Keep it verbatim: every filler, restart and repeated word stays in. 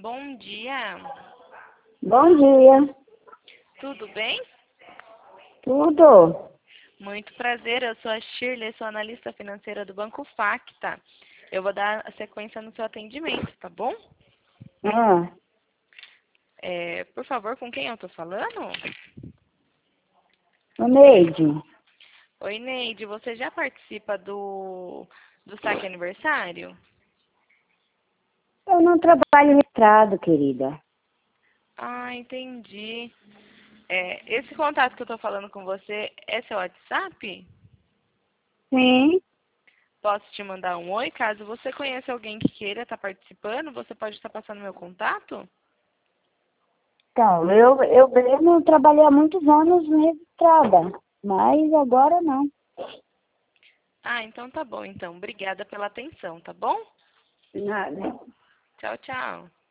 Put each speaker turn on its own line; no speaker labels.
Bom dia.
Bom dia.
Tudo bem?
Tudo?
Muito prazer, eu sou a Shirley, sou analista financeira do Banco Facta. Eu vou dar a sequência no seu atendimento, tá bom?
Ah,
É, por favor, com quem eu tô falando?
o Neide.
Oi, Neide, você já participa do, do saque aniversário?
Eu não trabalho registrado, querida.
Ah, entendi. É, esse contato que eu tô falando com você é seu WhatsApp?
Sim.
Posso te mandar um oi? Caso você conheça alguém que queira estar participando, você pode estar passando meu contato?
Então, eu, eu mesmo trabalhei há muitos anos registrada, mas agora não.
Ah, então tá bom, então. Obrigada pela atenção, tá bom?
Nada.
Tchau, tchau.